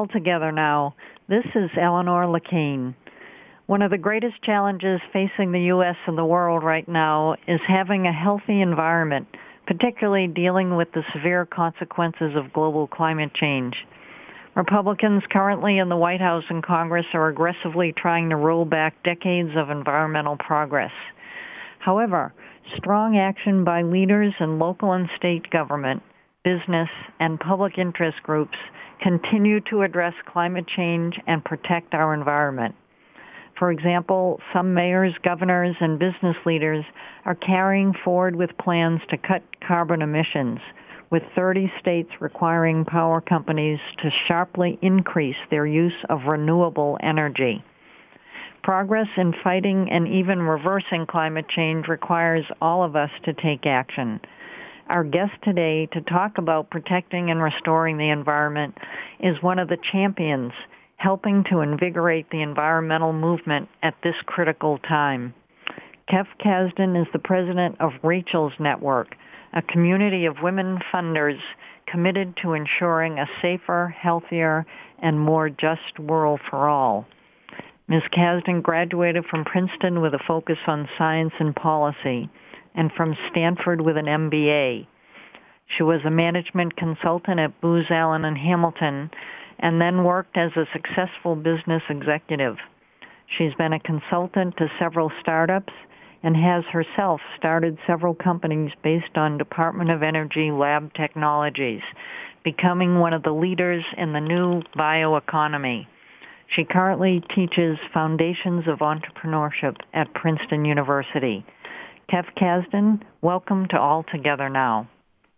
All Together Now. This is Eleanor Lacane. One of the greatest challenges facing the U.S. and the world right now is having a healthy environment, particularly dealing with the severe consequences of global climate change. Republicans currently in the White House and Congress are aggressively trying to roll back decades of environmental progress. However, strong action by leaders in local and state government, business, and public interest groups continue to address climate change and protect our environment. For example, some mayors, governors, and business leaders are carrying forward with plans to cut carbon emissions, with 30 states requiring power companies to sharply increase their use of renewable energy. Progress in fighting and even reversing climate change requires all of us to take action. Our guest today to talk about protecting and restoring the environment is one of the champions helping to invigorate the environmental movement at this critical time. Kev Kasdan is the president of Rachel's Network, a community of women funders committed to ensuring a safer, healthier, and more just world for all. Ms. Kasdan graduated from Princeton with a focus on science and policy, and from Stanford with an MBA. She was a management consultant at Booz Allen and Hamilton, and then worked as a successful business executive. She's been a consultant to several startups and has herself started several companies based on Department of Energy lab technologies, becoming one of the leaders in the new bioeconomy. She currently teaches Foundations of Entrepreneurship at Princeton University. Kev Kasdan, welcome to All Together Now.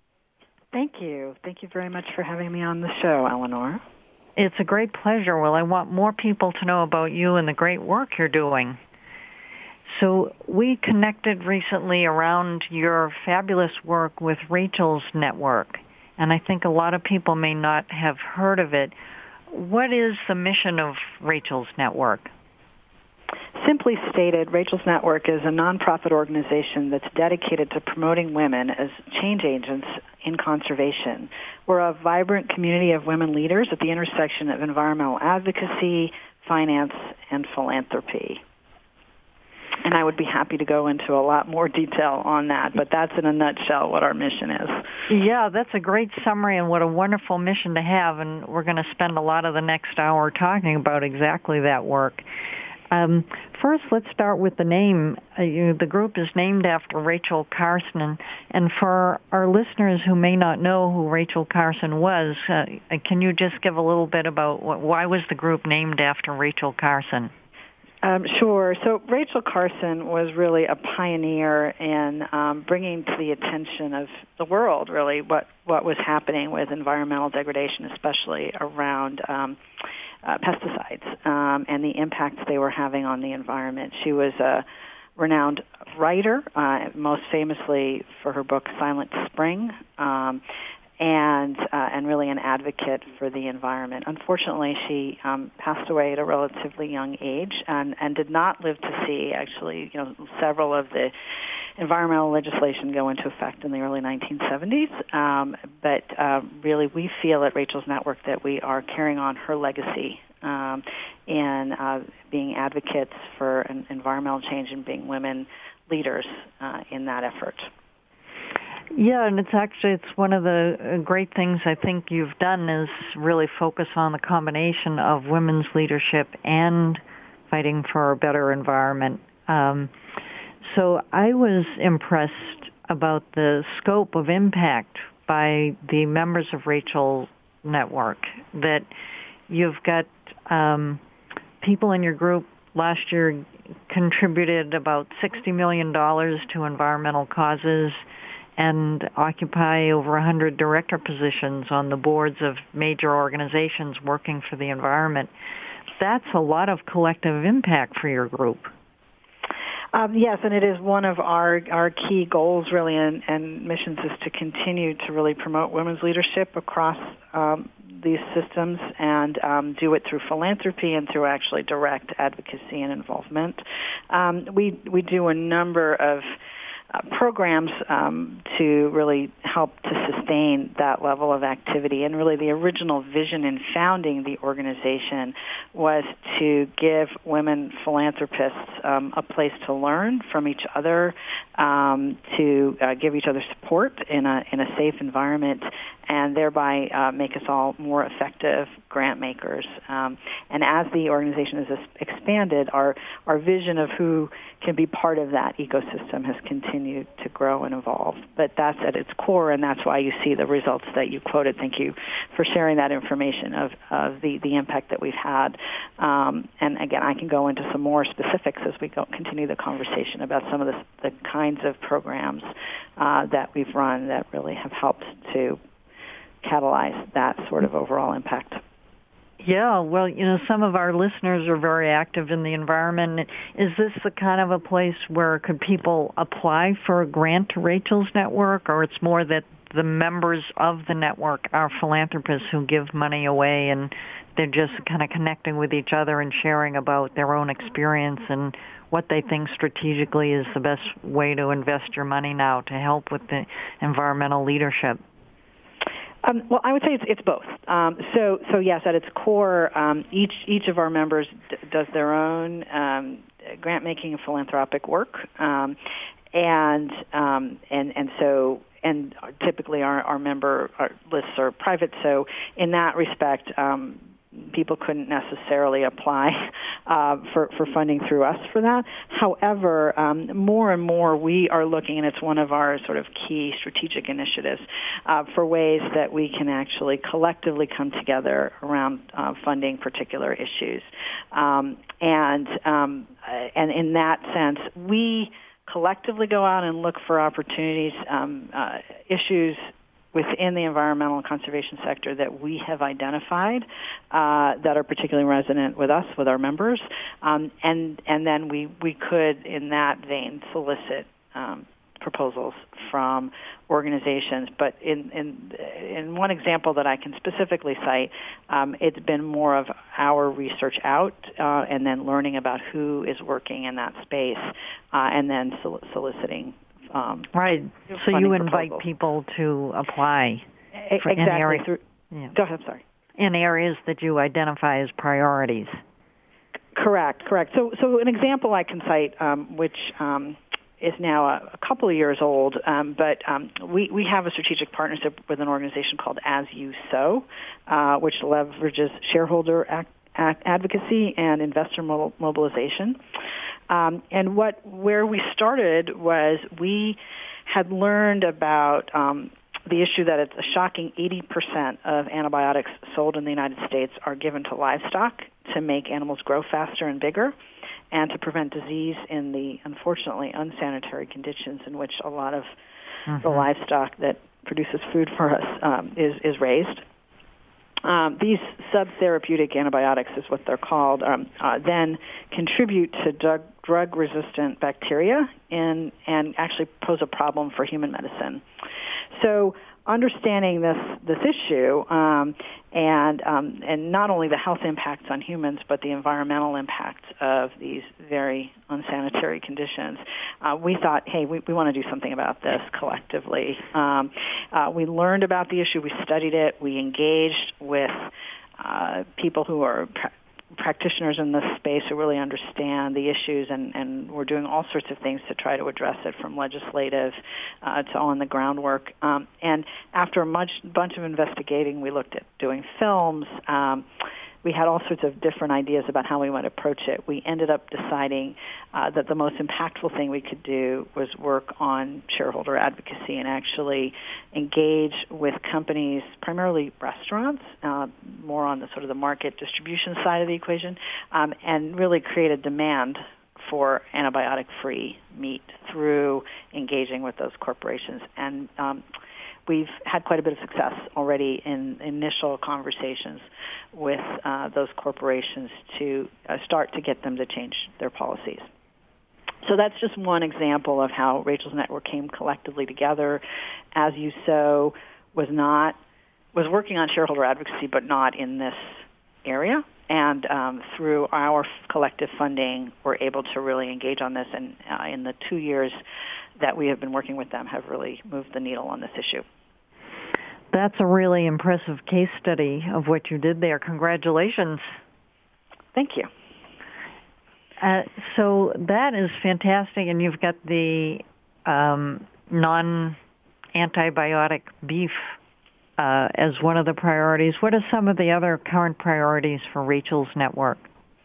Thank you. Thank you very much for having me on the show, Eleanor. It's a great pleasure. Well, I want more people to know about you and the great work you're doing. So we connected recently around your fabulous work with Rachel's Network, and I think a lot of people may not have heard of it. What is the mission of Rachel's Network? Simply stated, Rachel's Network is a nonprofit organization that's dedicated to promoting women as change agents in conservation. We're a vibrant community of women leaders at the intersection of environmental advocacy, finance, and philanthropy. And I would be happy to go into a lot more detail on that, but that's in a nutshell what our mission is. Yeah, that's a great summary and what a wonderful mission to have, and we're going to spend a lot of the next hour talking about exactly that work. First, let's start with the name. The group is named after Rachel Carson, and for our listeners who may not know who Rachel Carson was, can you just give a little bit about why was the group named after Rachel Carson? Sure. So Rachel Carson was really a pioneer in bringing to the attention of the world, really, what was happening with environmental degradation, especially around pesticides and the impacts they were having on the environment. She was a renowned writer, most famously for her book Silent Spring, and really an advocate for the environment. Unfortunately, she passed away at a relatively young age and did not live to see, actually, several of the environmental legislation go into effect in the early 1970s. But really, we feel at Rachel's Network that we are carrying on her legacy in being advocates for environmental change and being women leaders in that effort. Yeah, and it's one of the great things I think you've done is really focus on the combination of women's leadership and fighting for a better environment. So I was impressed about the scope of impact by the members of Rachel's Network, that you've got people in your group last year contributed about $60 million to environmental causes and occupy over 100 director positions on the boards of major organizations working for the environment. That's a lot of collective impact for your group. Yes, and it is one of our key goals, really, and missions is to continue to really promote women's leadership across these systems and do it through philanthropy and through actually direct advocacy and involvement. We do a number of programs to really help to sustain that level of activity. And really the original vision in founding the organization was to give women philanthropists a place to learn from each other, to give each other support in a safe environment, and thereby make us all more effective grant makers. And as the organization has expanded, our vision of who can be part of that ecosystem has continued to grow and evolve. But that's at its core, and that's why you see the results that you quoted. Thank you for sharing that information of the impact that we've had. And again, I can go into some more specifics as we continue the conversation about some of the kinds of programs that we've run that really have helped to catalyze that sort of overall impact. Yeah, well, some of our listeners are very active in the environment. Is this the kind of a place where could people apply for a grant to Rachel's Network, or it's more that the members of the network are philanthropists who give money away and they're just kind of connecting with each other and sharing about their own experience and what they think strategically is the best way to invest your money now to help with the environmental leadership? Well, I would say it's both. So yes, at its core, each of our members does their own grant making and philanthropic work, and typically our member lists are private. So in that respect, people couldn't necessarily apply for funding through us for that. However, more and more we are looking, and it's one of our sort of key strategic initiatives, for ways that we can actually collectively come together around funding particular issues. And in that sense, we collectively go out and look for opportunities, issues within the environmental and conservation sector that we have identified that are particularly resonant with us, with our members, and then we could, in that vein, solicit proposals from organizations. But in one example that I can specifically cite, it's been more of our research out and then learning about who is working in that space, and then soliciting. Right. So you invite people to apply for exactly. any area. Go ahead. Sorry. In areas that you identify as priorities. Correct. So an example I can cite, which is now a couple of years old, but we have a strategic partnership with an organization called As You Sow, which leverages shareholder advocacy and investor mobilization. And where we started was we had learned about the issue that it's a shocking 80% of antibiotics sold in the United States are given to livestock to make animals grow faster and bigger and to prevent disease in the, unfortunately, unsanitary conditions in which a lot of the livestock that produces food for us is raised. These subtherapeutic antibiotics is what they're called, then contribute to drug-resistant bacteria and actually pose a problem for human medicine. So understanding this issue and not only the health impacts on humans, but the environmental impacts of these very unsanitary conditions, we thought, hey, we want to do something about this collectively. We learned about the issue. We studied it. We engaged with people who are practitioners in this space who really understand the issues, and we're doing all sorts of things to try to address it, from legislative to on-the-ground work. And after a bunch of investigating, we looked at doing films. We had all sorts of different ideas about how we might approach it. We ended up deciding that the most impactful thing we could do was work on shareholder advocacy and actually engage with companies, primarily restaurants, more on the sort of the market distribution side of the equation, and really create a demand for antibiotic-free meat through engaging with those corporations. And we've had quite a bit of success already in initial conversations with those corporations to start to get them to change their policies. So that's just one example of how Rachel's Network came collectively together. As You Sow was working on shareholder advocacy, but not in this area. And through our collective funding, we're able to really engage on this. And in the 2 years that we have been working with them have really moved the needle on this issue. That's a really impressive case study of what you did there. Congratulations. Thank you. So that is fantastic, and you've got the non-antibiotic beef as one of the priorities. What are some of the other current priorities for Rachel's network?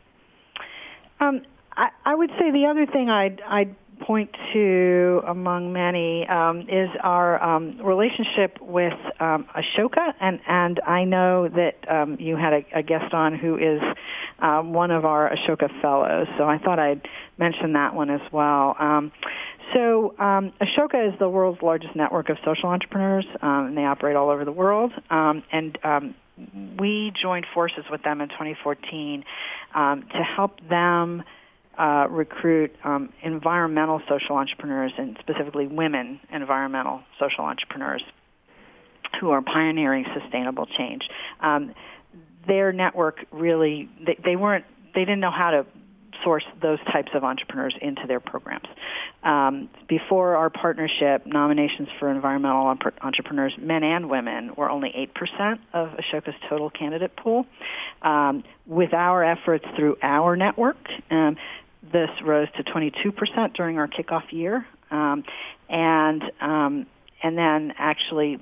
I would say the other thing I'd point to among many is our relationship with Ashoka, and I know that you had a guest on who is one of our Ashoka fellows, so I thought I'd mention that one as well. So Ashoka is the world's largest network of social entrepreneurs, and they operate all over the world, and we joined forces with them in 2014 to help them recruit environmental social entrepreneurs, and specifically women environmental social entrepreneurs who are pioneering sustainable change. Their network really, they didn't know how to source those types of entrepreneurs into their programs. Before our partnership, nominations for environmental entrepreneurs, men and women, were only 8% of Ashoka's total candidate pool. With our efforts through our network, this rose to 22% during our kickoff year, and then actually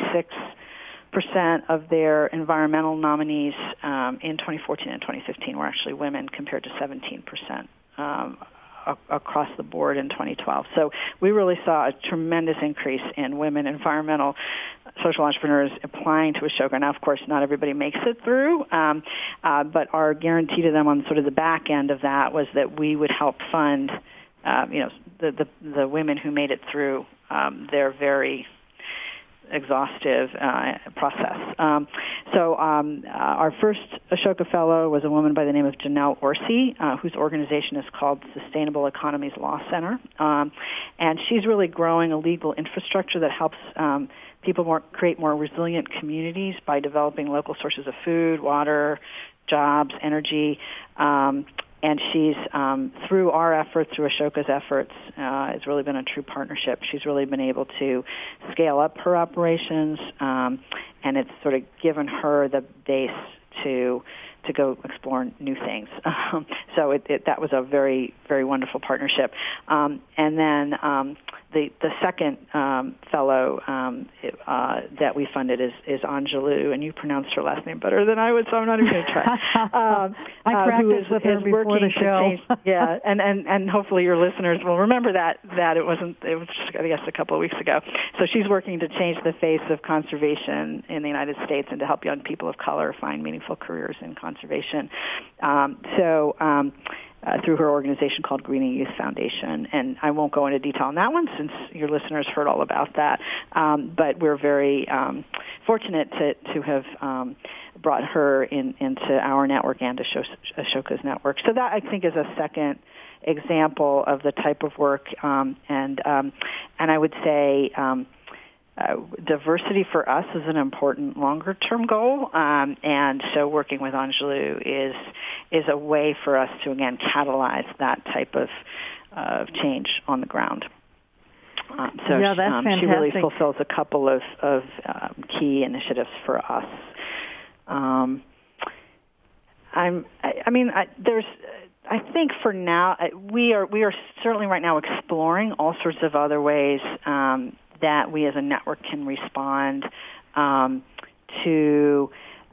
56% of their environmental nominees in 2014 and 2015 were actually women, compared to 17% across the board in 2012. So we really saw a tremendous increase in women environmental social entrepreneurs applying to Ashoka. Now, of course, not everybody makes it through, but our guarantee to them on sort of the back end of that was that we would help fund, the women who made it through their very exhaustive process. So our first Ashoka Fellow was a woman by the name of Janelle Orsi, whose organization is called Sustainable Economies Law Center. And she's really growing a legal infrastructure that helps people create more resilient communities by developing local sources of food, water, jobs, energy. And she's, through our efforts, through Ashoka's efforts, it's really been a true partnership. She's really been able to scale up her operations, and it's sort of given her the base to go explore new things. So that was a very, very wonderful partnership. And then the second fellow that we funded is Angelou, and you pronounced her last name better than I would, so I'm not even going to try. I practiced with her before the show. Yeah, and hopefully your listeners will remember that it was just, I guess, a couple of weeks ago. So she's working to change the face of conservation in the United States and to help young people of color find meaningful careers in conservation. Through her organization called Greening Youth Foundation. And I won't go into detail on that one since your listeners heard all about that. But we're very fortunate to have brought her into our network and Ashoka's network. So that, I think, is a second example of the type of work. And I would say diversity for us is an important longer-term goal, and so working with Angelou is a way for us to, again, catalyze that type of change on the ground. So yeah, that's fantastic. She really fulfills a couple of key initiatives for us. I think for now we are certainly right now exploring all sorts of other ways that we as a network can respond to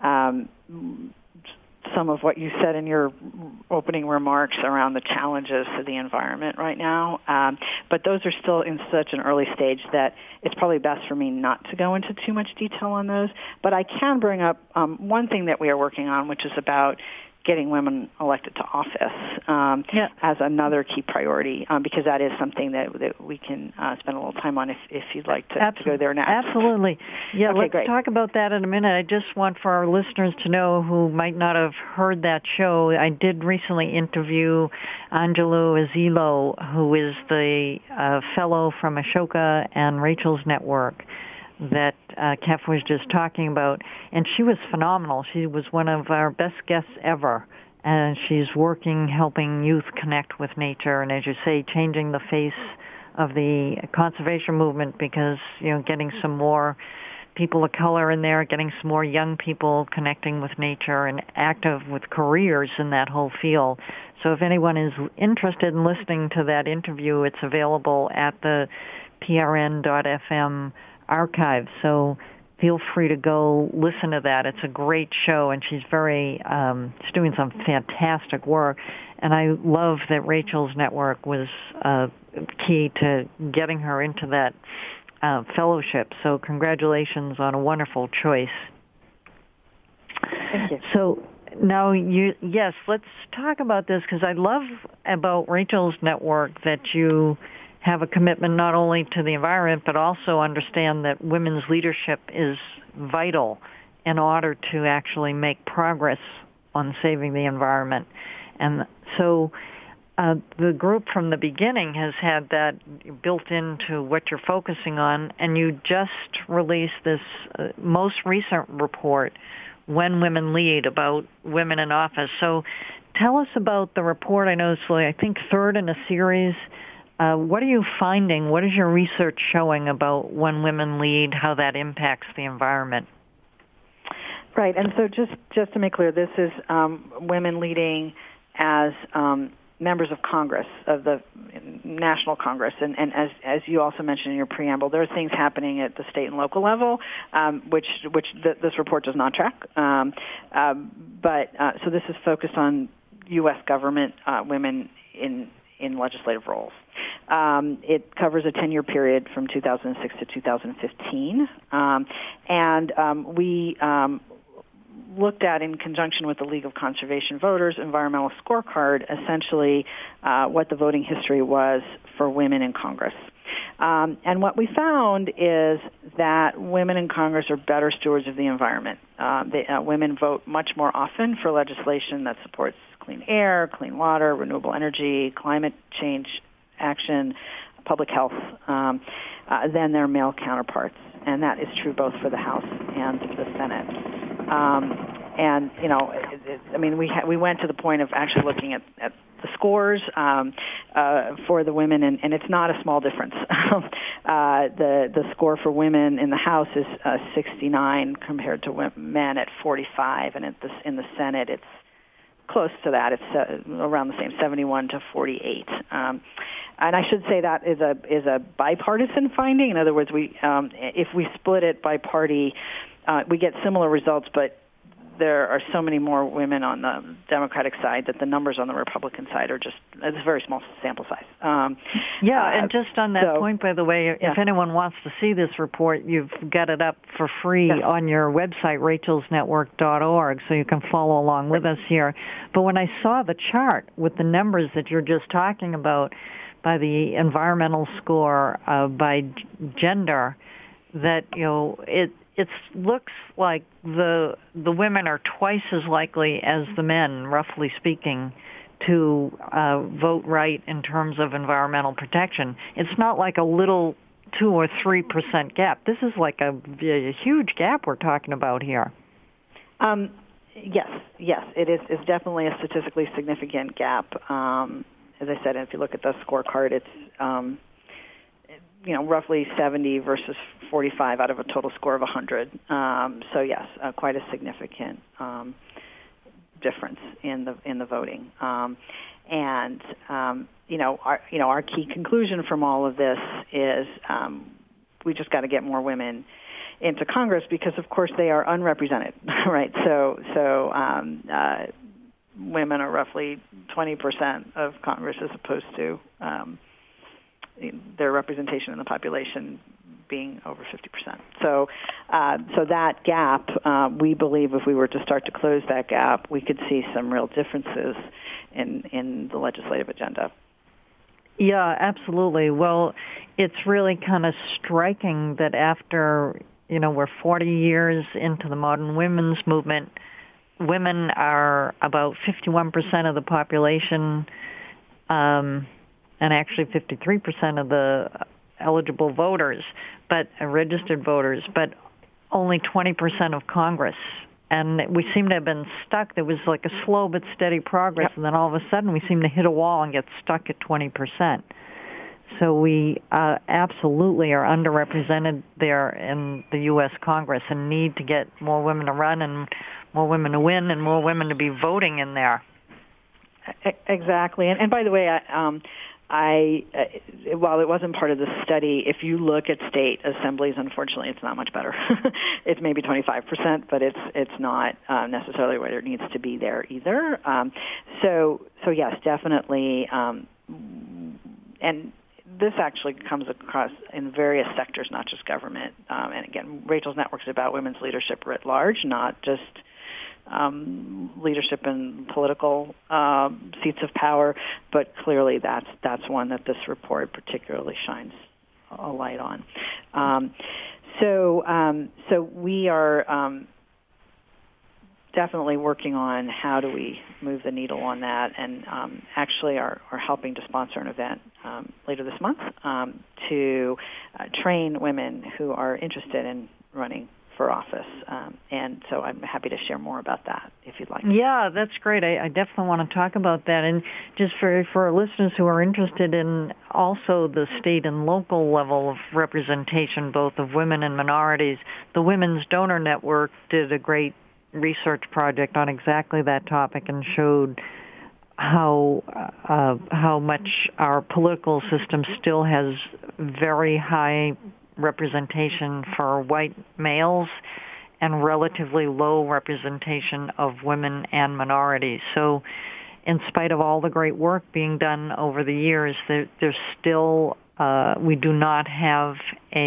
some of what you said in your opening remarks around the challenges to the environment right now. But those are still in such an early stage that it's probably best for me not to go into too much detail on those. But I can bring up one thing that we are working on, which is about getting women elected to office as another key priority, because that is something that we can spend a little time on if you'd like to go there next. Absolutely. Yeah, okay, let's great. talk about that in a minute. I just want for our listeners to know who might not have heard that show, I did recently interview Angelou Azilo, who is the fellow from Ashoka and Rachel's network that Kef was just talking about, and she was phenomenal. She was one of our best guests ever, and she's helping youth connect with nature, and as you say, changing the face of the conservation movement because, getting some more people of color in there, getting some more young people connecting with nature and active with careers in that whole field. So if anyone is interested in listening to that interview, it's available at the prn.fm archive. So feel free to go listen to that. It's a great show, and she's she's doing some fantastic work. And I love that Rachel's network was key to getting her into that fellowship. So congratulations on a wonderful choice. Thank you. So now, let's talk about this, because I love about Rachel's network that you have a commitment not only to the environment, but also understand that women's leadership is vital in order to actually make progress on saving the environment. And so the group from the beginning has had that built into what you're focusing on, and you just released this most recent report, When Women Lead, about women in office. So tell us about the report. I know it's, I think, third in a series. What are you finding? What is your research showing about when women lead, how that impacts the environment? Right, and so just to make clear, this is women leading as members of Congress, of the National Congress, and as you also mentioned in your preamble, there are things happening at the state and local level, which this report does not track. But so this is focused on U.S. government women in legislative roles. It covers a 10-year period from 2006 to 2015, and we looked at, in conjunction with the League of Conservation Voters, Environmental Scorecard, essentially what the voting history was for women in Congress. And what we found is that women in Congress are better stewards of the environment. Women vote much more often for legislation that supports clean air, clean water, renewable energy, climate change action, public health, than their male counterparts. And that is true both for the House and the Senate. And, we went to the point of actually looking at the scores for the women, and it's not a small difference. The score for women in the House is 69 compared to men at 45, and in the Senate it's close to that. It's around the same, 71 to 48. And I should say that is a bipartisan finding. In other words, if we split it by party, we get similar results, but there are so many more women on the Democratic side that the numbers on the Republican side are it's a very small sample size. And just on that point, by the way, if anyone wants to see this report, you've got it up for free on your website, rachelsnetwork.org, so you can follow along with us here. But when I saw the chart with the numbers that you're just talking about, by the environmental score, by gender, that, it looks like the women are twice as likely as the men, roughly speaking, to vote right in terms of environmental protection. It's not like a little 2 or 3% gap. This is like a huge gap we're talking about here. Yes, it is. It's definitely a statistically significant gap. As I said, if you look at the scorecard, it's roughly 70 versus 45 out of a total score of 100. So yes, quite a significant difference in the voting. Our key conclusion from all of this is we just got to get more women into Congress because, of course, they are unrepresented, right? So women are roughly 20% of Congress as opposed to their representation in the population being over 50%. So that gap, we believe if we were to start to close that gap, we could see some real differences in the legislative agenda. Yeah, absolutely. Well, it's really kind of striking that after, we're 40 years into the modern women's movement, women are about 51% of the population, and actually 53% of the eligible voters, but registered voters, but only 20% of Congress. And we seem to have been stuck. There was like a slow but steady progress, and then all of a sudden we seem to hit a wall and get stuck at 20%. So we absolutely are underrepresented there in the U.S. Congress and need to get more women to run and more women to win and more women to be voting in there. Exactly. And by the way, while it wasn't part of the study, if you look at state assemblies, unfortunately, it's not much better. It's maybe 25%, but it's not necessarily where it needs to be there either. So yes, definitely. And this actually comes across in various sectors, not just government. And again, Rachel's Network is about women's leadership writ large, not just leadership in political seats of power, but clearly that's one that this report particularly shines a light on. So we are definitely working on how do we move the needle on that, and actually are helping to sponsor an event later this month to train women who are interested in running for office. And so I'm happy to share more about that if you'd like. Yeah, that's great. I definitely want to talk about that. And just for our listeners who are interested in also the state and local level of representation, both of women and minorities, the Women's Donor Network did a great research project on exactly that topic and showed how much our political system still has very high representation for white males and relatively low representation of women and minorities. So in spite of all the great work being done over the years, there's still, we do not have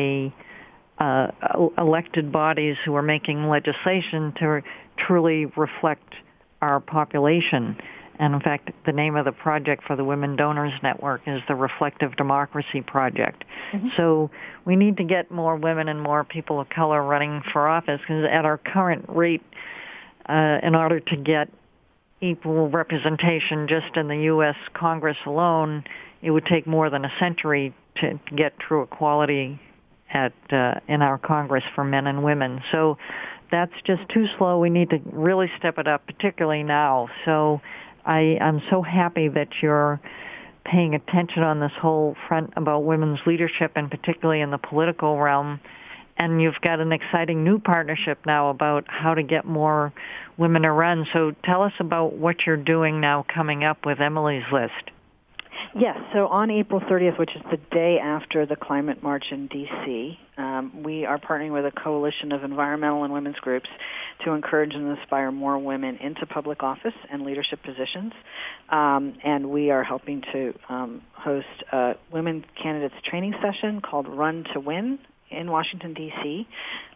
elected bodies who are making legislation to truly reflect our population. And in fact, the name of the project for the Women Donors Network is the Reflective Democracy Project. Mm-hmm. So we need to get more women and more people of color running for office, because at our current rate, in order to get equal representation just in the U.S. Congress alone, it would take more than a century to get true equality in our Congress for men and women. So that's just too slow. We need to really step it up, particularly now. So I'm so happy that you're paying attention on this whole front about women's leadership, and particularly in the political realm. And you've got an exciting new partnership now about how to get more women to run. So tell us about what you're doing now coming up with Emily's List. Yes, so on April 30th, which is the day after the climate march in D.C., we are partnering with a coalition of environmental and women's groups to encourage and inspire more women into public office and leadership positions. And we are helping to host a women candidates training session called Run to Win in Washington, D.C.,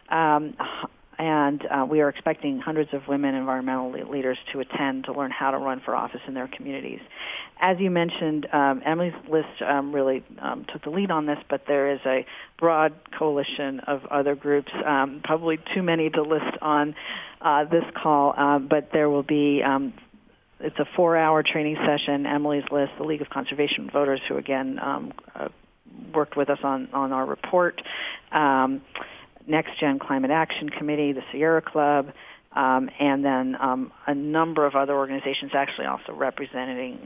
and we are expecting hundreds of women environmental leaders to attend to learn how to run for office in their communities. As you mentioned, Emily's List really took the lead on this, but there is a broad coalition of other groups, probably too many to list on this call, but there will be it's a 4-hour training session. Emily's List, the League of Conservation Voters, who again worked with us on our report, Next Gen Climate Action Committee, the Sierra Club, and then a number of other organizations actually also representing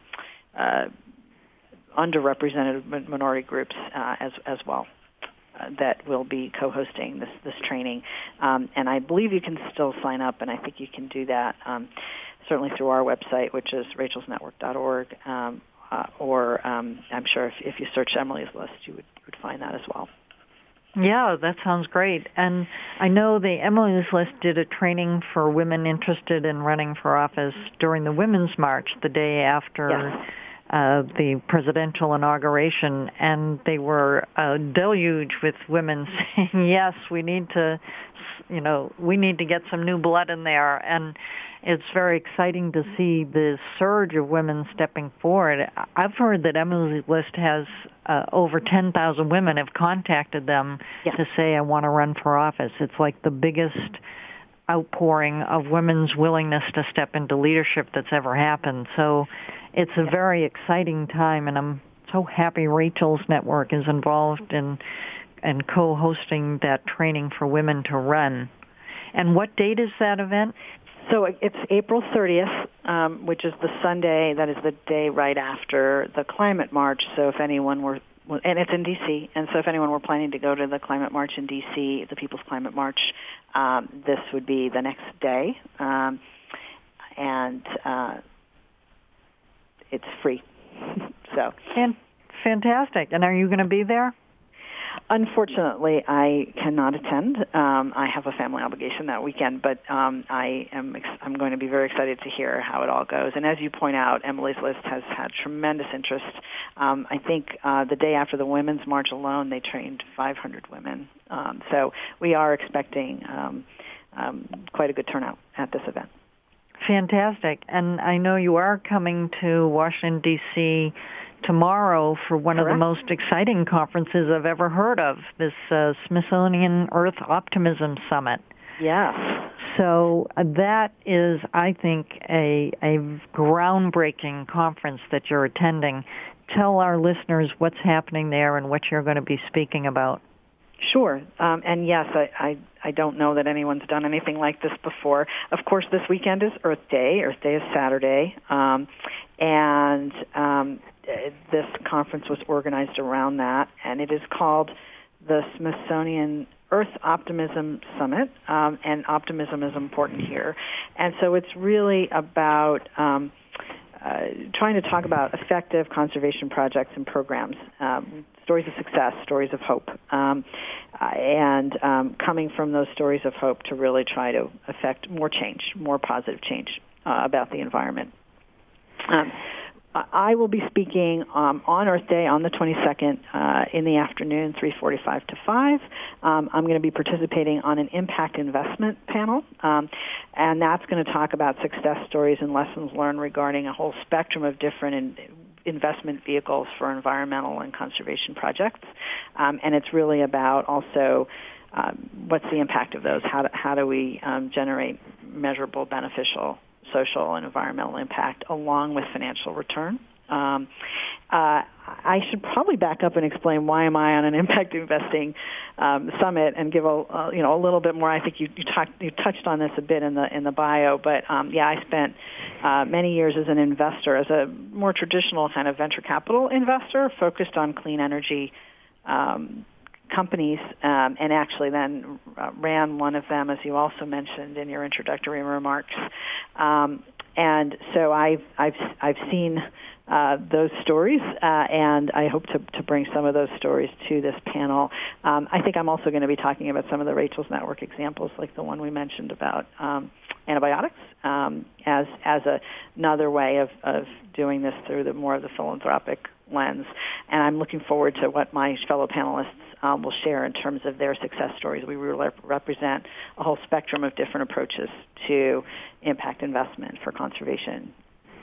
underrepresented minority groups as well that will be co-hosting this training. And I believe you can still sign up, and I think you can do that certainly through our website, which is rachelsnetwork.org, or I'm sure if you search Emily's List, you would find that as well. Yeah, that sounds great. And I know the Emily's List did a training for women interested in running for office during the Women's March the day after the presidential inauguration, and they were a deluge with women saying, yes, we need to get some new blood in there. And it's very exciting to see the surge of women stepping forward. I've heard that Emily's List has over 10,000 women have contacted them to say, I want to run for office. It's like the biggest outpouring of women's willingness to step into leadership that's ever happened. So it's a very exciting time, and I'm so happy Rachel's Network is involved in co-hosting that training for women to run. And what date is that event? So it's April 30th, which is the Sunday, that is the day right after the climate march. So if anyone were and it's in D.C., and so if anyone were planning to go to the Climate March in D.C., the People's Climate March, this would be the next day, and it's free. So, and fantastic. And are you going to be there? Unfortunately, I cannot attend. I have a family obligation that weekend, but I'm going to be very excited to hear how it all goes. And as you point out, Emily's List has had tremendous interest. I think the day after the Women's March alone, they trained 500 women. So we are expecting quite a good turnout at this event. Fantastic. And I know you are coming to Washington, D.C., tomorrow for one Correct. of the most exciting conferences I've ever heard of, this Smithsonian Earth Optimism Summit. Yes. So that is, I think, a groundbreaking conference that you're attending. Tell our listeners what's happening there and what you're going to be speaking about. Sure. And yes, I don't know that anyone's done anything like this before. Of course, this weekend is Earth Day. Earth Day is Saturday. And this conference was organized around that, and it is called the Smithsonian Earth Optimism Summit, and optimism is important here. And so it's really about trying to talk about effective conservation projects and programs, stories of success, stories of hope, and coming from those stories of hope to really try to affect more change, more positive change about the environment. I will be speaking on Earth Day on the 22nd in the afternoon, 3:45 to 5. I'm going to be participating on an impact investment panel, and that's going to talk about success stories and lessons learned regarding a whole spectrum of different investment vehicles for environmental and conservation projects. And it's really about also what's the impact of those? How do we generate measurable, beneficial social and environmental impact along with financial return. I should probably back up and explain why am I on an impact investing summit and give a little bit more. I think you touched on this a bit in the bio, but I spent many years as an investor, as a more traditional kind of venture capital investor, focused on clean energy companies, and actually then ran one of them, as you also mentioned in your introductory remarks. And so I've seen those stories, and I hope to bring some of those stories to this panel. I think I'm also going to be talking about some of the Rachel's Network examples, like the one we mentioned about antibiotics, as another way of doing this through more of the philanthropic lens. And I'm looking forward to what my fellow panelists will share in terms of their success stories. We really represent a whole spectrum of different approaches to impact investment for conservation.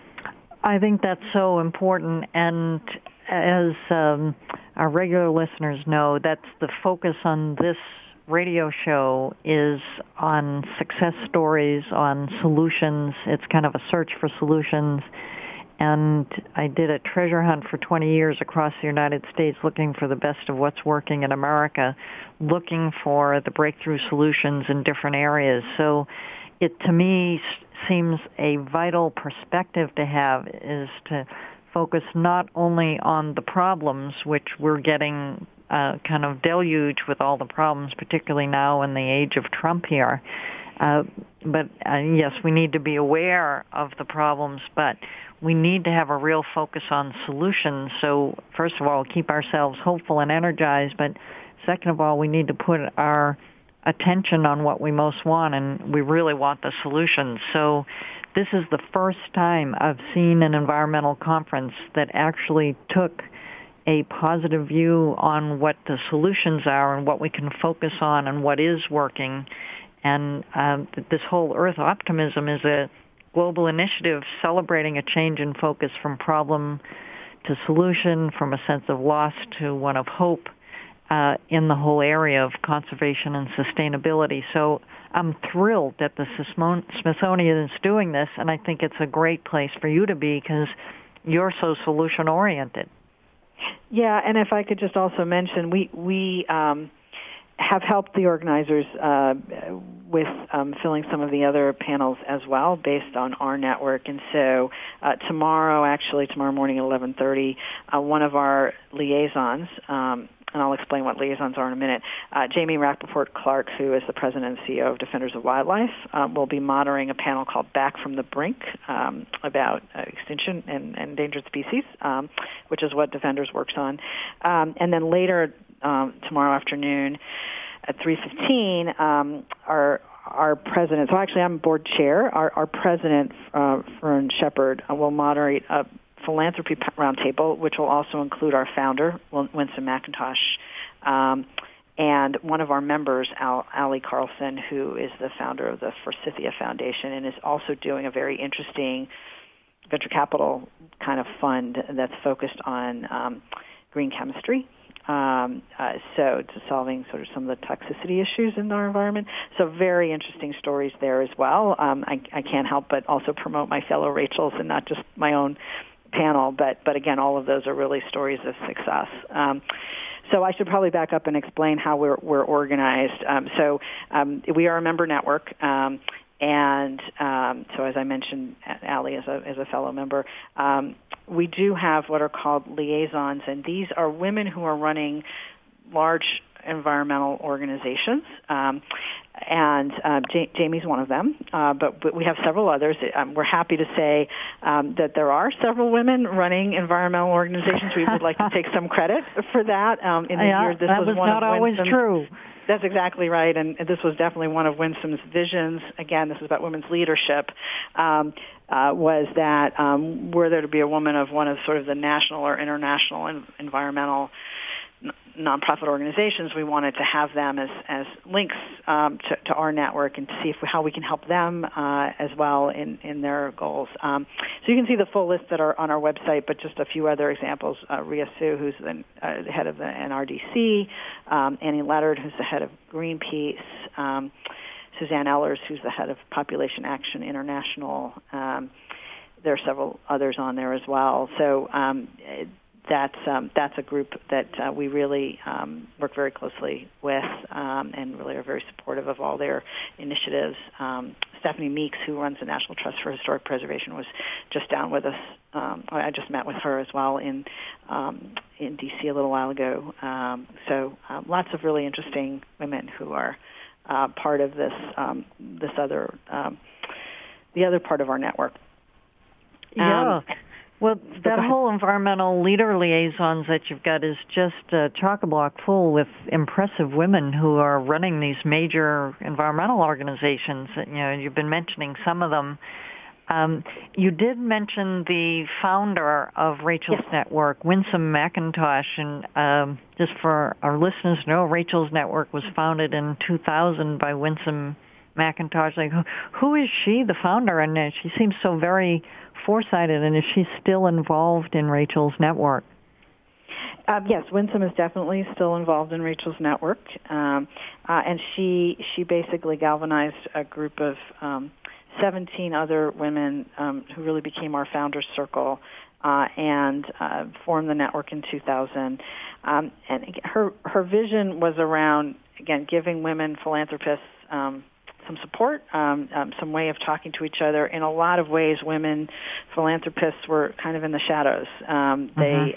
I think that's so important, and as our regular listeners know, that's the focus on this radio show, is on success stories, on solutions. It's kind of a search for solutions. And I did a treasure hunt for 20 years across the United States looking for the best of what's working in America, looking for the breakthrough solutions in different areas. So it, to me, seems a vital perspective to have, is to focus not only on the problems, which we're getting kind of deluged with all the problems, particularly now in the age of Trump here, but yes, we need to be aware of the problems, but we need to have a real focus on solutions. So first of all, keep ourselves hopeful and energized, but second of all, we need to put our attention on what we most want, and we really want the solutions. So this is the first time I've seen an environmental conference that actually took a positive view on what the solutions are and what we can focus on and what is working. And this whole Earth Optimism is a global initiative celebrating a change in focus from problem to solution, from a sense of loss to one of hope in the whole area of conservation and sustainability. So I'm thrilled that the Smithsonian is doing this, and I think it's a great place for you to be because you're so solution-oriented. Yeah, and if I could just also mention, we have helped the organizers with filling some of the other panels as well based on our network. And so tomorrow morning at 11:30, one of our liaisons, and I'll explain what liaisons are in a minute, Jamie Rappaport-Clark, who is the president and CEO of Defenders of Wildlife, will be moderating a panel called Back from the Brink about extinction and endangered species, which is what Defenders works on. And then later tomorrow afternoon at 3:15, our president, so actually I'm board chair, our president, Fern Shepard, will moderate a philanthropy roundtable, which will also include our founder, Winsome McIntosh, and one of our members, Allie Carlson, who is the founder of the Forsythia Foundation and is also doing a very interesting venture capital kind of fund that's focused on green chemistry. So it's solving sort of some of the toxicity issues in our environment. So very interesting stories there as well. I can't help but also promote my fellow Rachels and not just my own panel, but again, all of those are really stories of success. So I should probably back up and explain how we're organized. So we are a member network. And so as I mentioned, Allie is a fellow member. We do have what are called liaisons, and these are women who are running large environmental organizations. And Jamie's one of them, but we have several others. We're happy to say that there are several women running environmental organizations. We would like to take some credit for that. In the year, this was one not of always true. That's exactly right, and this was definitely one of Winsome's visions. Again, this is about women's leadership. Was that were there to be a woman of one of sort of the national or international environmental nonprofit organizations, we wanted to have them as links to our network and to see how we can help them as well in their goals. So you can see the full list that are on our website, but just a few other examples. Ria Su, who's the head of the NRDC, Annie Leonard, who's the head of Greenpeace, Suzanne Ellers, who's the head of Population Action International. There are several others on there as well. So that's a group that we really work very closely with and really are very supportive of all their initiatives. Stephanie Meeks, who runs the National Trust for Historic Preservation, was just down with us. I just met with her as well in D.C. a little while ago. So lots of really interesting women who are part of this the other part of our network. Yeah. Well, that whole environmental leader liaisons that you've got is just chock-a-block full with impressive women who are running these major environmental organizations. You know, you've been mentioning some of them. You did mention the founder of Rachel's Network, Winsome McIntosh, and just for our listeners to know, Rachel's Network was founded in 2000 by Winsome McIntosh. Like, who is she, the founder? And she seems so very foresighted, and is she still involved in Rachel's Network? Yes, Winsome is definitely still involved in Rachel's Network, and she basically galvanized a group of 17 other women who really became our founders circle and formed the network in 2000. And her vision was around, again, giving women philanthropists some support, some way of talking to each other. In a lot of ways, women philanthropists were kind of in the shadows. They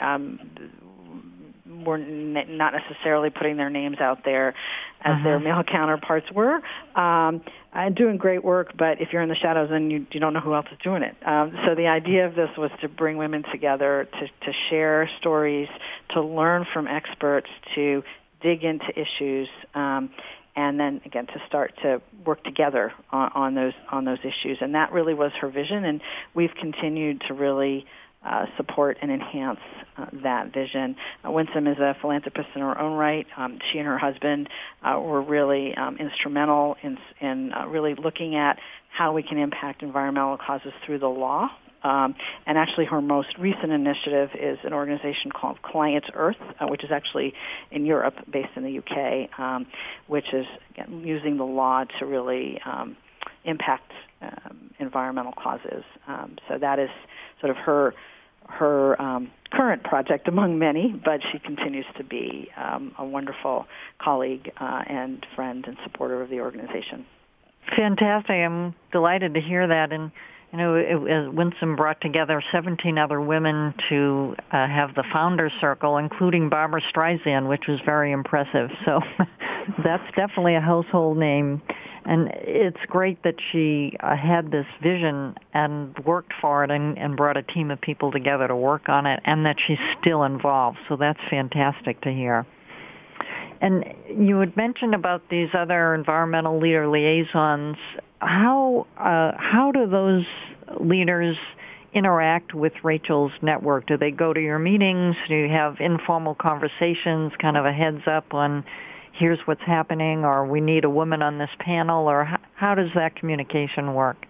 were not necessarily putting their names out there as their male counterparts were, and doing great work, but if you're in the shadows, then you don't know who else is doing it. So the idea of this was to bring women together, to share stories, to learn from experts, to dig into issues, and then again to start to work together on those issues. And that really was her vision, and we've continued to really support and enhance that vision. Winsome is a philanthropist in her own right. She and her husband were really instrumental in really looking at how we can impact environmental causes through the law. And actually her most recent initiative is an organization called Clients Earth, which is actually in Europe, based in the UK, which is, again, using the law to really impact environmental causes. So that is sort of her current project among many, but she continues to be a wonderful colleague and friend and supporter of the organization. Fantastic. I'm delighted to hear that. And, Winsome brought together 17 other women to have the Founders Circle, including Barbara Streisand, which was very impressive. So that's definitely a household name. And it's great that she had this vision and worked for it and brought a team of people together to work on it, and that she's still involved. So that's fantastic to hear. And you had mentioned about these other environmental leader liaisons. How do those leaders interact with Rachel's network? Do they go to your meetings? Do you have informal conversations, kind of a heads up on here's what's happening, or we need a woman on this panel, or how does that communication work?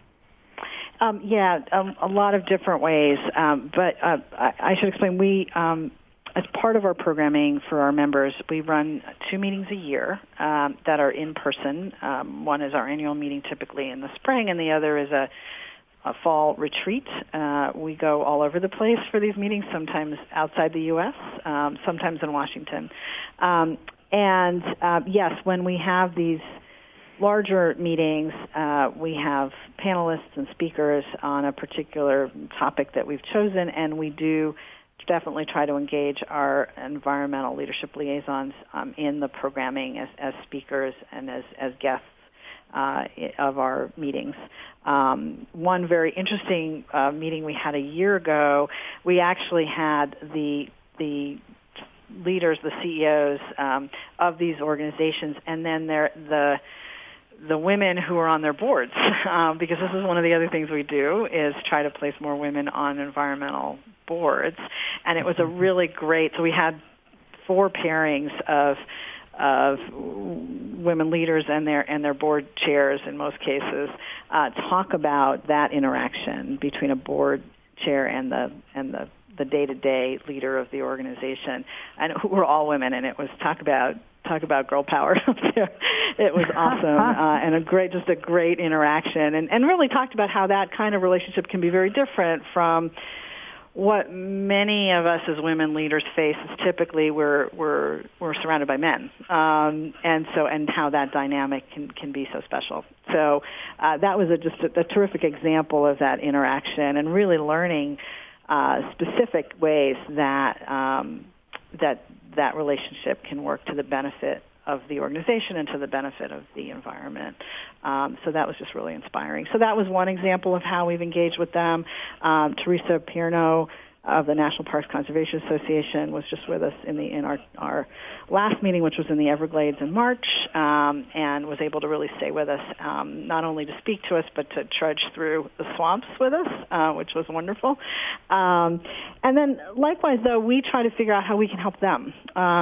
A lot of different ways, but I should explain. We, as part of our programming for our members, we run 2 meetings a year that are in person. One is our annual meeting typically in the spring, and the other is a fall retreat. We go all over the place for these meetings, sometimes outside the U.S., sometimes in Washington. Yes, when we have these larger meetings, we have panelists and speakers on a particular topic that we've chosen, and we do definitely try to engage our environmental leadership liaisons in the programming as speakers and as guests of our meetings. One very interesting meeting we had a year ago, we actually had the leaders, the CEOs of these organizations, and then the women who are on their boards, because this is one of the other things we do is try to place more women on environmental boards. And it was a really great, so we had 4 pairings of women leaders and their board chairs in most cases talk about that interaction between a board chair and the day-to-day leader of the organization, and who were all women, and it was talk about girl power. It was awesome, and a great interaction, and really talked about how that kind of relationship can be very different from what many of us as women leaders face. Is typically we're surrounded by men, and how that dynamic can be so special. So that was just a terrific example of that interaction, and really learning specific ways that that relationship can work to the benefit of the organization and to the benefit of the environment. So that was just really inspiring. So that was one example of how we've engaged with them. Teresa Pierno of the National Parks Conservation Association was just with us in our last meeting, which was in the Everglades in March, and was able to really stay with us, not only to speak to us, but to trudge through the swamps with us, which was wonderful. And then likewise, though, we try to figure out how we can help them.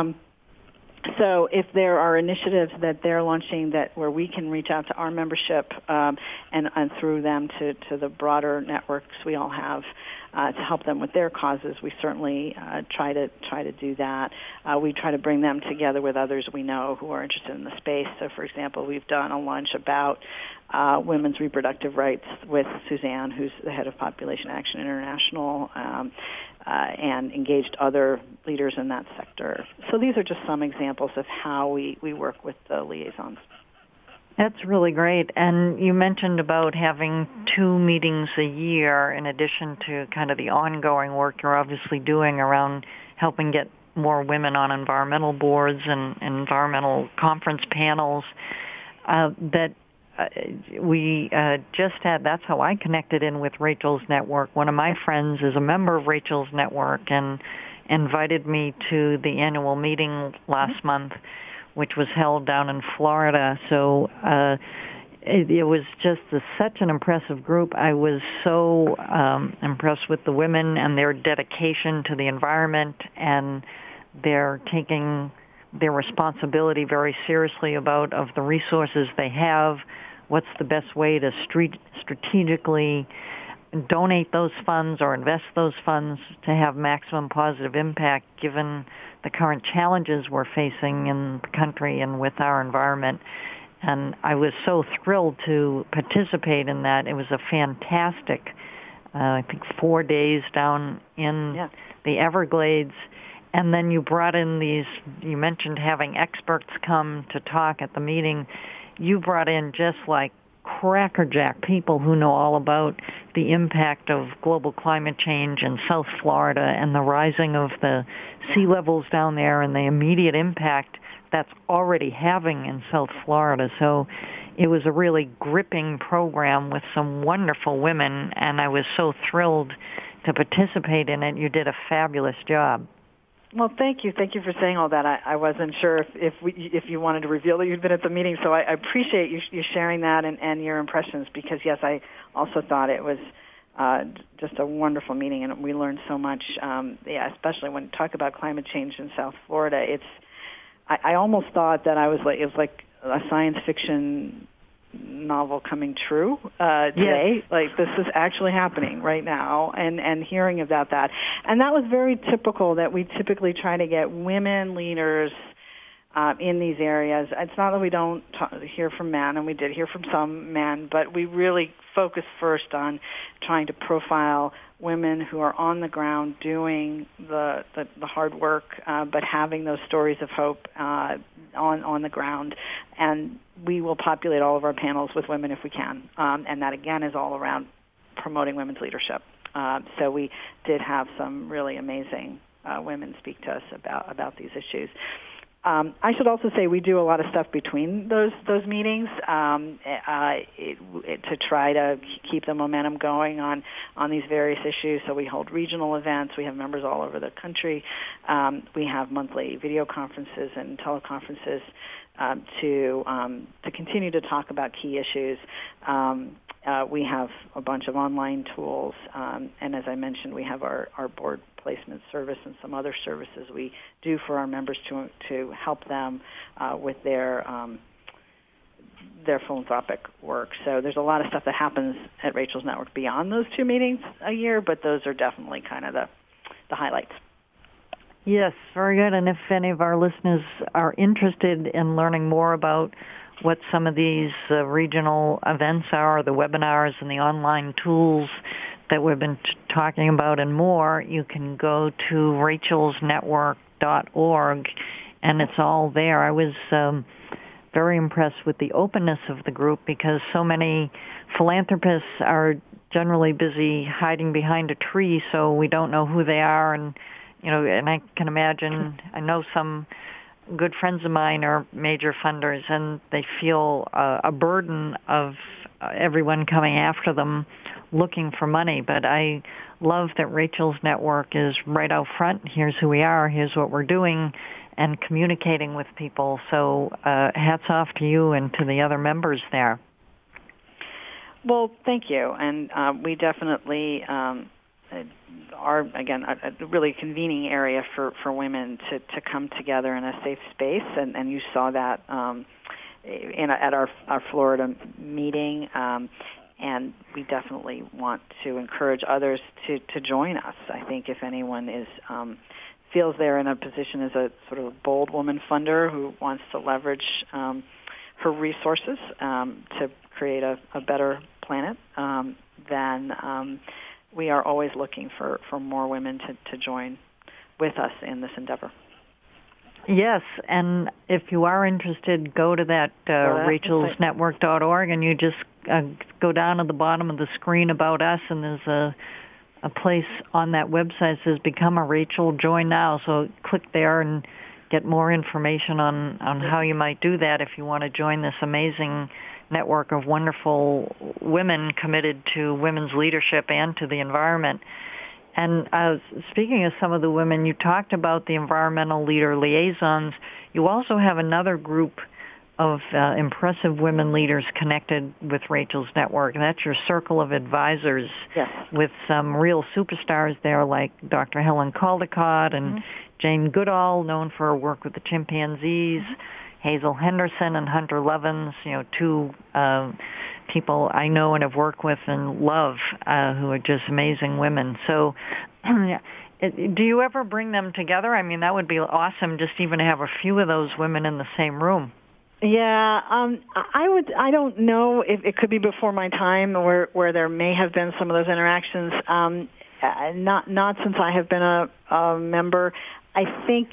So if there are initiatives that they're launching where we can reach out to our membership and through them to the broader networks we all have to help them with their causes, we certainly try to do that. We try to bring them together with others we know who are interested in the space. So, for example, we've done a lunch about women's reproductive rights with Suzanne, who's the head of Population Action International, and engaged other leaders in that sector. So these are just some examples of how we work with the liaisons. That's really great. And you mentioned about having 2 meetings a year in addition to kind of the ongoing work you're obviously doing around helping get more women on environmental boards and environmental conference panels. We just had, that's how I connected in with Rachel's Network. One of my friends is a member of Rachel's Network and invited me to the annual meeting last month, which was held down in Florida. So it was just such an impressive group. I was so impressed with the women and their dedication to the environment, and they're taking their responsibility very seriously of the resources they have. What's the best way to strategically donate those funds or invest those funds to have maximum positive impact given the current challenges we're facing in the country and with our environment. And I was so thrilled to participate in that. It was a fantastic I think 4 days down in the Everglades. And then you brought in you mentioned having experts come to talk at the meeting. You brought in just like crackerjack people who know all about the impact of global climate change in South Florida and the rising of the sea levels down there and the immediate impact that's already having in South Florida. So it was a really gripping program with some wonderful women, and I was so thrilled to participate in it. You did a fabulous job. Well, thank you. Thank you for saying all that. I wasn't sure if you wanted to reveal that you'd been at the meeting, so I appreciate you sharing that and your impressions, because, yes, I also thought it was just a wonderful meeting, and we learned so much, especially when you talk about climate change in South Florida. I almost thought that it was like a science fiction novel coming true today. Yes. Like, this is actually happening right now, and hearing about that. And that was very typical, that we typically try to get women leaders in these areas. It's not that we don't hear from men, and we did hear from some men, but we really focus first on trying to profile women who are on the ground doing the hard work, but having those stories of hope on the ground. And we will populate all of our panels with women if we can. And that, again, is all around promoting women's leadership. So we did have some really amazing women speak to us about these issues. I should also say we do a lot of stuff between those meetings to try to keep the momentum going on these various issues. So we hold regional events. We have members all over the country. We have monthly video conferences and teleconferences to continue to talk about key issues. We have a bunch of online tools, and as I mentioned, we have our board placement service and some other services we do for our members to help them with their philanthropic work. So there's a lot of stuff that happens at Rachel's Network beyond those 2 meetings a year, but those are definitely kind of the highlights. Yes, very good. And if any of our listeners are interested in learning more about what some of these regional events are, the webinars and the online tools that we've been talking about and more, you can go to rachelsnetwork.org, and it's all there. I was very impressed with the openness of the group, because so many philanthropists are generally busy hiding behind a tree, so we don't know who they are. And and I can imagine, I know some good friends of mine are major funders, and they feel a burden of everyone coming after them looking for money. But I love that Rachel's Network is right out front. Here's who we are, here's what we're doing, and communicating with people. So hats off to you and to the other members there. Well, thank you. And we definitely are, again, a really convening area for women to come together in a safe space. And you saw that at our Florida meeting. And we definitely want to encourage others to join us. I think if anyone feels they're in a position as a sort of a bold woman funder who wants to leverage her resources to create a better planet, then we are always looking for more women to join with us in this endeavor. Yes, and if you are interested, go to that rachelsnetwork.org, and you just go down at the bottom of the screen about us, and there's a place on that website that says Become a Rachel, Join Now. So click there and get more information on how you might do that if you want to join this amazing network of wonderful women committed to women's leadership and to the environment. And speaking of some of the women, you talked about the environmental leader liaisons. You also have another group of impressive women leaders connected with Rachel's Network, and that's your circle of advisors. Yes. With some real superstars there like Dr. Helen Caldicott and Jane Goodall, known for her work with the chimpanzees, Hazel Henderson and Hunter Levins, two people I know and have worked with and love, who are just amazing women. So do you ever bring them together? I mean, that would be awesome, just even to have a few of those women in the same room. Yeah, I don't know if it could be before my time, where there may have been some of those interactions. Not since I have been a member. I think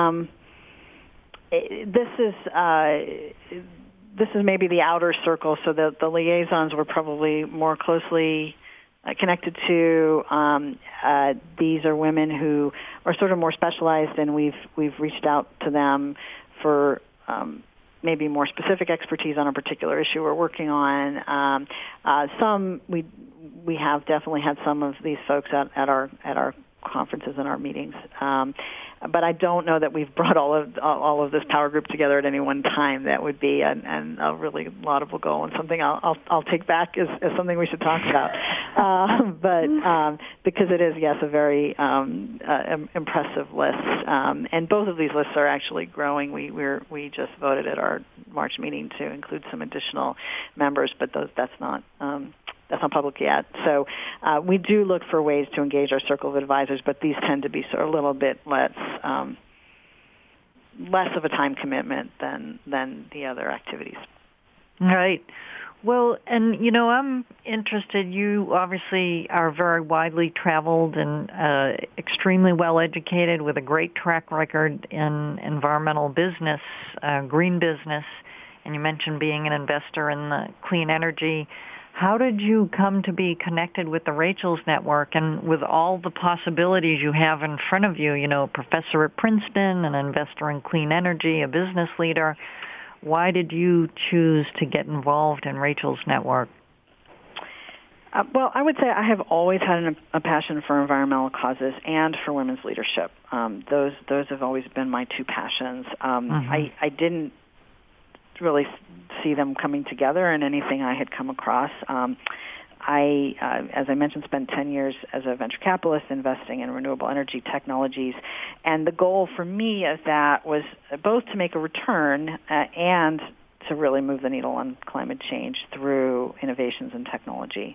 this is maybe the outer circle, so the liaisons were probably more closely connected to. These are women who are sort of more specialized, and we've reached out to them for maybe more specific expertise on a particular issue we're working on. Some we have definitely had some of these folks at our conferences and our meetings. But I don't know that we've brought all of this power group together at any one time. That would be a really laudable goal, and something I'll take back as something we should talk about. But because it is, yes, a very impressive list, and both of these lists are actually growing. We just voted at our March meeting to include some additional members, but that's not public yet. So we do look for ways to engage our circle of advisors, but these tend to be sort of a little bit less of a time commitment than the other activities. Right. Well, and I'm interested. You obviously are very widely traveled and extremely well educated with a great track record in environmental business, green business, and you mentioned being an investor in the clean energy. How did you come to be connected with the Rachel's Network, and with all the possibilities you have in front of you, a professor at Princeton, an investor in clean energy, a business leader? Why did you choose to get involved in Rachel's Network? Well, I would say I have always had a passion for environmental causes and for women's leadership. Those have always been my two passions. I didn't really see them coming together in anything I had come across. I, as I mentioned, spent 10 years as a venture capitalist investing in renewable energy technologies, and the goal for me of that was both to make a return and to really move the needle on climate change through innovations in technology.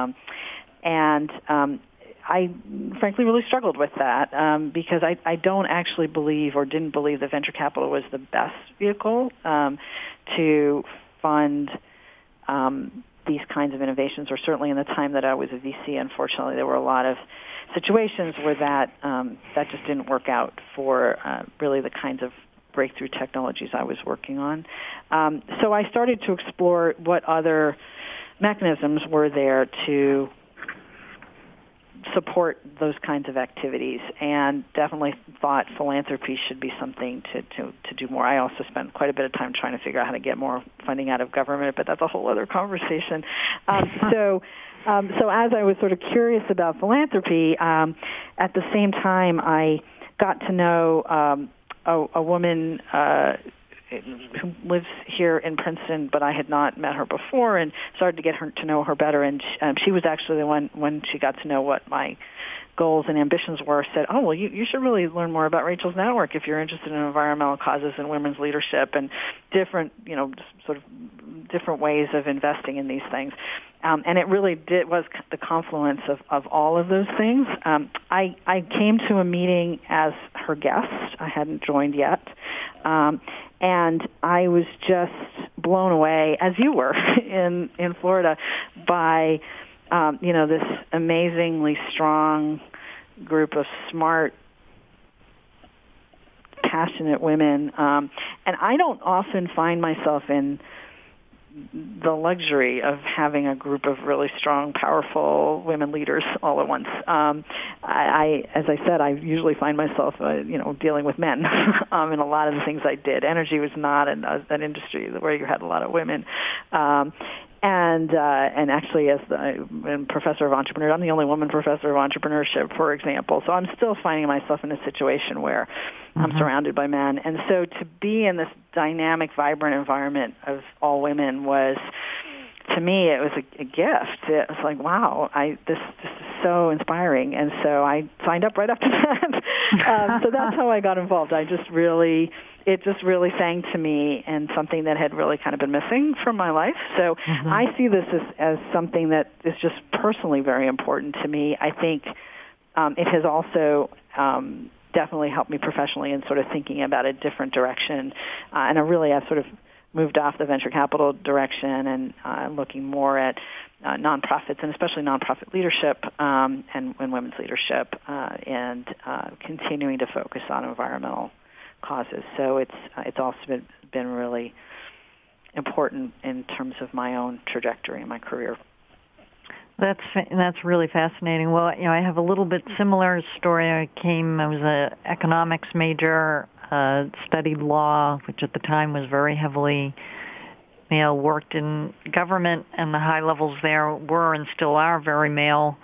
I frankly really struggled with that because I don't actually believe or didn't believe that venture capital was the best vehicle to fund these kinds of innovations, or certainly in the time that I was a VC, unfortunately, there were a lot of situations where that just didn't work out for really the kinds of breakthrough technologies I was working on. So I started to explore what other mechanisms were there to support those kinds of activities, and definitely thought philanthropy should be something to do more. I also spent quite a bit of time trying to figure out how to get more funding out of government, but that's a whole other conversation. So as I was sort of curious about philanthropy, at the same time I got to know a woman who lives here in Princeton, but I had not met her before, and started to get to know her better. And she was actually the one, when she got to know what my goals and ambitions were, said, "Oh, well, you should really learn more about Rachel's Network if you're interested in environmental causes and women's leadership and different, sort of different ways of investing in these things." And it really was the confluence of all of those things. I came to a meeting as her guest. I hadn't joined yet. And I was just blown away, as you were in Florida, by this amazingly strong group of smart, passionate women. And I don't often find myself in the luxury of having a group of really strong, powerful women leaders all at once. As I said, I usually find myself, dealing with men in a lot of the things I did. Energy was not an industry where you had a lot of women. And actually, as a professor of entrepreneurship, I'm the only woman professor of entrepreneurship, for example. So I'm still finding myself in a situation where I'm surrounded by men. And so to be in this dynamic, vibrant environment of all women was, to me, it was a gift. It was like, wow, this is so inspiring. And so I signed up right after that. So that's how I got involved. It just really sang to me, and something that had really kind of been missing from my life. So I see this as something that is just personally very important to me. I think it has also definitely helped me professionally in sort of thinking about a different direction and a really a sort of moved off the venture capital direction and looking more at nonprofits, and especially nonprofit leadership and women's leadership, and continuing to focus on environmental causes. So it's also been really important in terms of my own trajectory in my career. That's really fascinating. Well, I have a little bit similar story. I was an economics major, studied law, which at the time was very heavily male, worked in government, and the high levels there were and still are very male.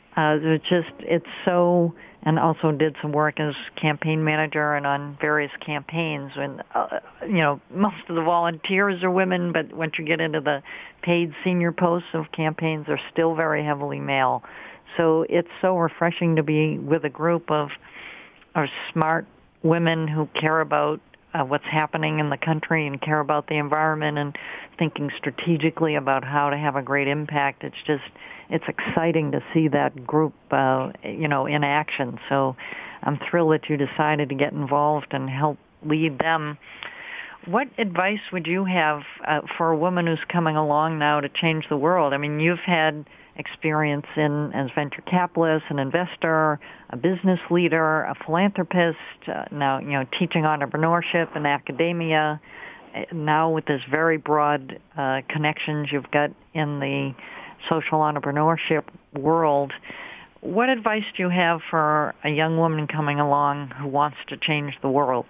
And also did some work as campaign manager and on various campaigns. And, most of the volunteers are women, but once you get into the paid senior posts of campaigns, they're still very heavily male. So it's so refreshing to be with a group of smart women who care about what's happening in the country and care about the environment and thinking strategically about how to have a great impact. It's exciting to see that group, in action. So I'm thrilled that you decided to get involved and help lead them. What advice would you have for a woman who's coming along now to change the world? I mean, you've had experience as venture capitalist, an investor, a business leader, a philanthropist, now, teaching entrepreneurship in academia, now with this very broad connections you've got in the social entrepreneurship world. What advice do you have for a young woman coming along who wants to change the world?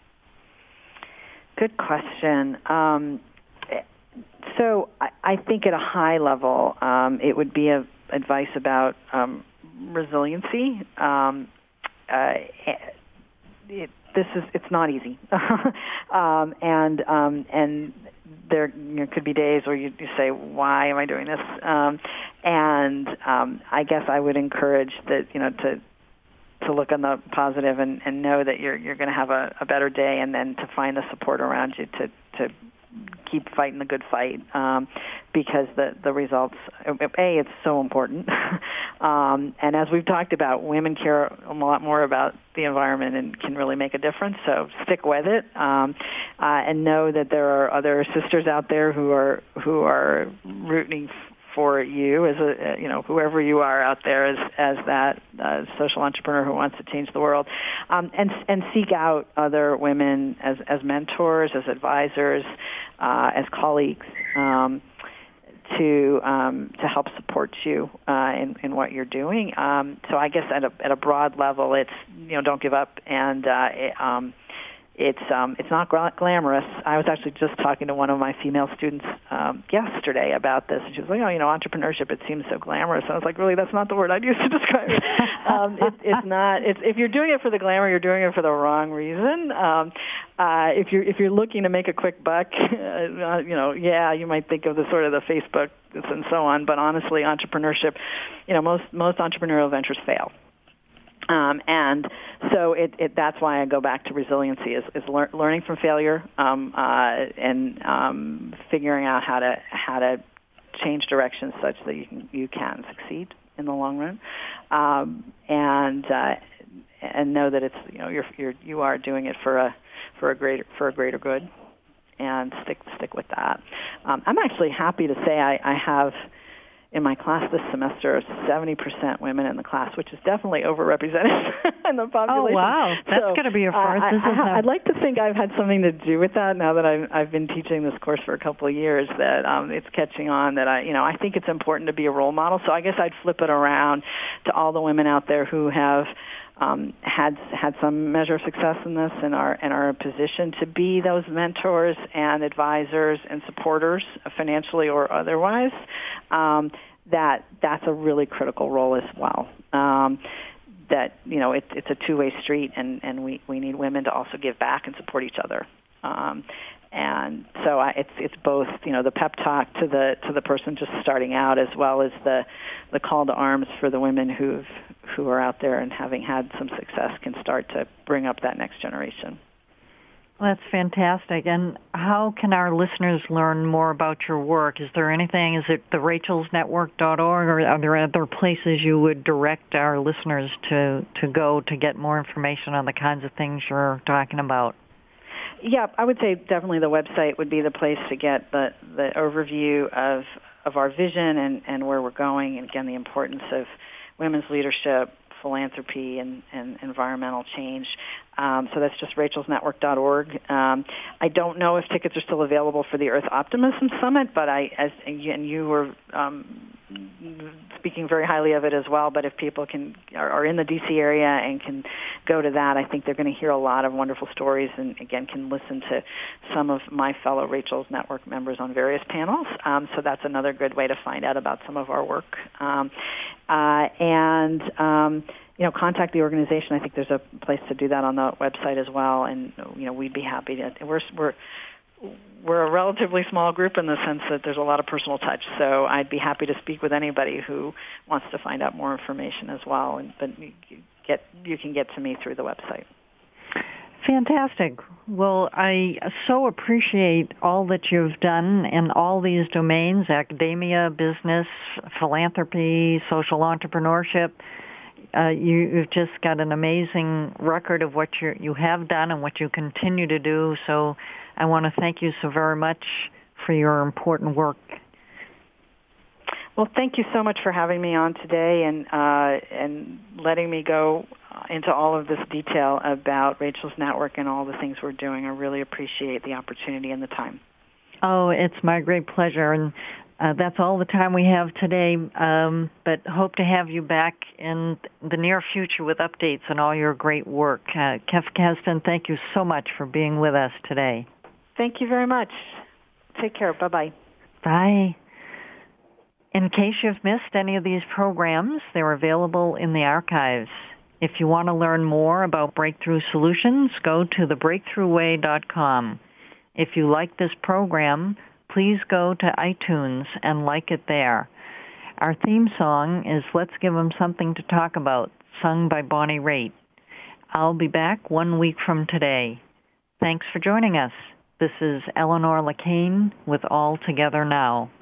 Good question. So I think at a high level, it would be advice about resiliency. It's not easy, and there could be days where you say, "Why am I doing this?" And I guess I would encourage that to look on the positive and know that you're going to have a better day, and then to find the support around you to keep fighting the good fight, because the results, it's so important. And as we've talked about, women care a lot more about the environment and can really make a difference. So stick with it, and know that there are other sisters out there who are rooting for you as whoever you are out there as that social entrepreneur who wants to change the world, and seek out other women as mentors, as advisors, as colleagues, to help support you in what you're doing. So I guess at a broad level, it's don't give up, and it's not glamorous. I was actually just talking to one of my female students yesterday about this, and she was like, entrepreneurship, it seems so glamorous. And I was like, really, that's not the word I'd use to describe it. It's not. If you're doing it for the glamour, you're doing it for the wrong reason. If you're looking to make a quick buck, you might think of the sort of the Facebook and so on. But honestly, entrepreneurship, most entrepreneurial ventures fail. And so that's why I go back to resiliency is learning from failure, and figuring out how to change directions such that you can succeed in the long run, and know that it's you are doing it for a greater good, and stick with that. I'm actually happy to say I have in my class this semester 70% women in the class, which is definitely overrepresented in the population. Oh, wow. That's going to be a first. I'd like to think I've had something to do with that now that I've been teaching this course for a couple of years, that it's catching on, that I think it's important to be a role model. So I guess I'd flip it around to all the women out there who have had some measure of success in this and are in a position to be those mentors and advisors and supporters, financially or otherwise. That's a really critical role as well. That it's a two-way street, and we need women to also give back and support each other. And so it's both, the pep talk to the person just starting out, as well as the call to arms for the women who are out there and, having had some success, can start to bring up that next generation. Well, that's fantastic. And how can our listeners learn more about your work? Is there anything? Is it the rachelsnetwork.org, or are there other places you would direct our listeners to go to get more information on the kinds of things you're talking about? Yeah, I would say definitely the website would be the place to get the overview of our vision and where we're going, and again, the importance of women's leadership, philanthropy, and environmental change. So that's just rachelsnetwork.org. I don't know if tickets are still available for the Earth Optimism Summit, but you were speaking very highly of it as well. But if people are in the DC area and can go to that, I think they're going to hear a lot of wonderful stories, and again can listen to some of my fellow Rachel's Network members on various panels. So that's another good way to find out about some of our work. Contact the organization. I think there's a place to do that on the website as well, and we'd be happy to. We're a relatively small group in the sense that there's a lot of personal touch. So I'd be happy to speak with anybody who wants to find out more information as well. But you can get to me through the website. Fantastic. Well, I so appreciate all that you've done in all these domains: academia, business, philanthropy, social entrepreneurship. You've just got an amazing record of what you have done and what you continue to do. So I want to thank you so very much for your important work. Well, thank you so much for having me on today and letting me go into all of this detail about Rachel's Network and all the things we're doing. I really appreciate the opportunity and the time. Oh, it's my great pleasure. And that's all the time we have today, but hope to have you back in the near future with updates on all your great work. Kef Kasten, thank you so much for being with us today. Thank you very much. Take care. Bye-bye. Bye. In case you've missed any of these programs, they're available in the archives. If you want to learn more about Breakthrough Solutions, go to thebreakthroughway.com. If you like this program, please go to iTunes and like it there. Our theme song is Let's Give 'Em Something to Talk About, sung by Bonnie Raitt. I'll be back 1 week from today. Thanks for joining us. This is Eleanor Lacane with All Together Now.